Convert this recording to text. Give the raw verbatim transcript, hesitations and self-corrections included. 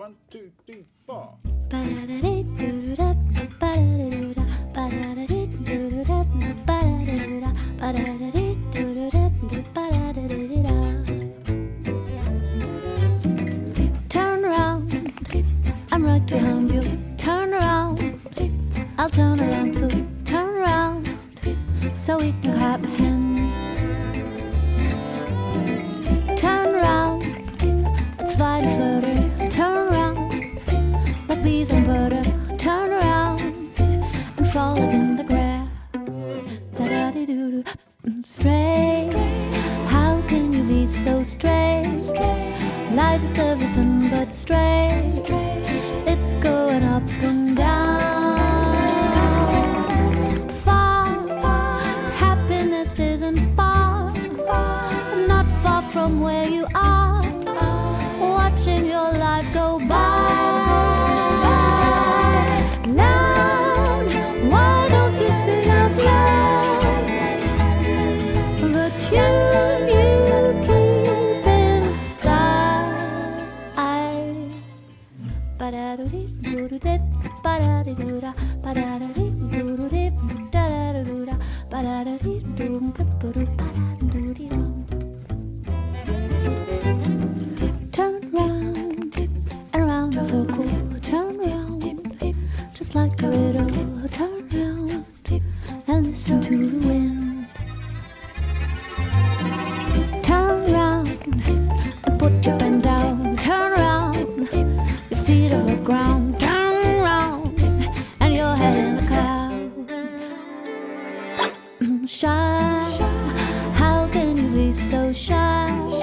One, two, three, four. Turn around, I'm right behind you. Turn around, I'll turn around too. Turn around, so we can clap hands. Turn around, let's fly and flutter. Turn around, like bees and butter. Turn around and frolic in the grass. Da-da-dee-doo-doo. Stray, how can you be so stray? Life is everything but stray. It's going up and down. Far, happiness isn't far. Not far from where you are. Watching your life go by. Loud, why don't you sing out loud? The tune you keep inside. Ba-da-doo-dee-doo-doo-dip, ba-da-dee-doo-da, ba-da-da-dee-doo-doo-dip, da-da-da-doo-da, ba-da-da-dee-doo-doo-dip, ba-da-doo-dee-dum. Turn round and round, so cool. Turn round, just like a riddle. Turn round and listen to the wind. Turn round and put your pen down. Turn around, your feet off the ground. Turn round and your head in the clouds. Shy, how can you be so shy?